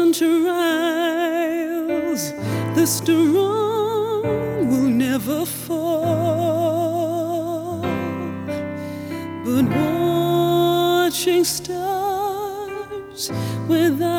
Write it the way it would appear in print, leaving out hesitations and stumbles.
thousand trials, the strong will never fall. But watching stars without